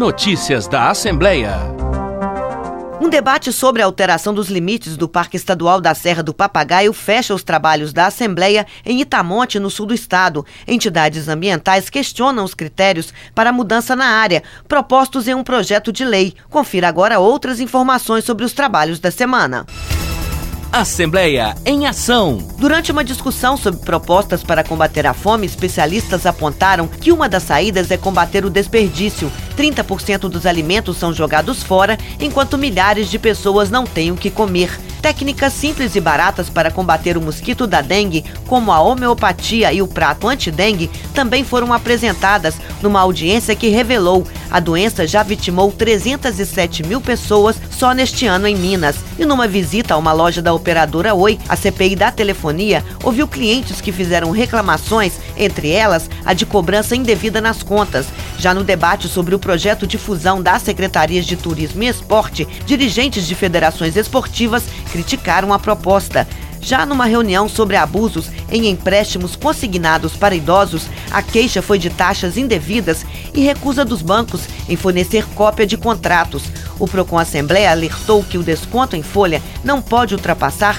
Notícias da Assembleia. Um debate sobre a alteração dos limites do Parque Estadual da Serra do Papagaio fecha os trabalhos da Assembleia em Itamonte, no sul do estado. Entidades ambientais questionam os critérios para a mudança na área, propostos em um projeto de lei. Confira agora outras informações sobre os trabalhos da semana. Assembleia em Ação. Durante uma discussão sobre propostas para combater a fome, especialistas apontaram que uma das saídas é combater o desperdício. 30% dos alimentos são jogados fora, enquanto milhares de pessoas não têm o que comer. Técnicas simples e baratas para combater o mosquito da dengue, como a homeopatia e o prato anti-dengue, também foram apresentadas numa audiência que revelou a doença já vitimou 307 mil pessoas só neste ano em Minas. E numa visita a uma loja da operadora Oi, a CPI da telefonia ouviu clientes que fizeram reclamações, entre elas a de cobrança indevida nas contas. Já no debate sobre o projeto de fusão das secretarias de Turismo e Esporte, dirigentes de federações esportivas criticaram a proposta. Já numa reunião sobre abusos em empréstimos consignados para idosos, a queixa foi de taxas indevidas e recusa dos bancos em fornecer cópia de contratos. O Procon Assembleia alertou que o desconto em folha não pode ultrapassar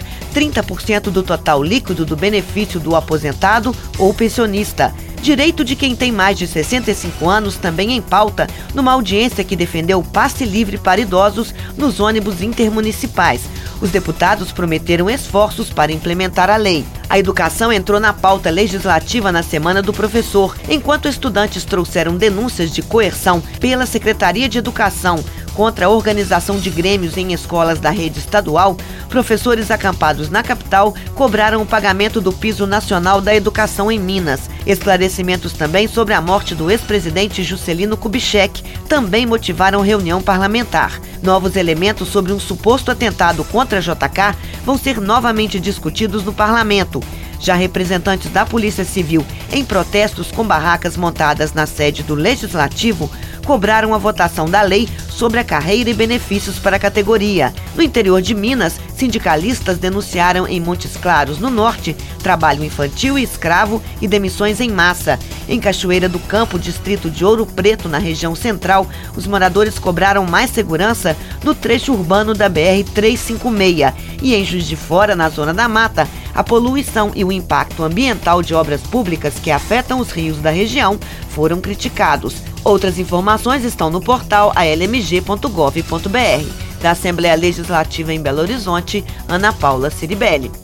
30% do total líquido do benefício do aposentado ou pensionista. Direito de quem tem mais de 65 anos também em pauta, numa audiência que defendeu o passe livre para idosos nos ônibus intermunicipais. Os deputados prometeram esforços para implementar a lei. A educação entrou na pauta legislativa na Semana do Professor, enquanto estudantes trouxeram denúncias de coerção pela Secretaria de Educação contra a organização de grêmios em escolas da rede estadual. Professores acampados na capital cobraram o pagamento do piso nacional da educação em Minas. Esclarecimentos também sobre a morte do ex-presidente Juscelino Kubitschek também motivaram reunião parlamentar. Novos elementos sobre um suposto atentado contra a JK vão ser novamente discutidos no parlamento. Já representantes da Polícia Civil, em protestos com barracas montadas na sede do Legislativo, cobraram a votação da lei sobre a carreira e benefícios para a categoria. No interior de Minas, sindicalistas denunciaram em Montes Claros, no norte, trabalho infantil e escravo e demissões em massa. Em Cachoeira do Campo, distrito de Ouro Preto, na região central, os moradores cobraram mais segurança no trecho urbano da BR-356. E em Juiz de Fora, na Zona da Mata, a poluição e o impacto ambiental de obras públicas que afetam os rios da região foram criticados. Outras informações estão no portal almg.gov.br. Da Assembleia Legislativa em Belo Horizonte, Ana Paula Ciribelli.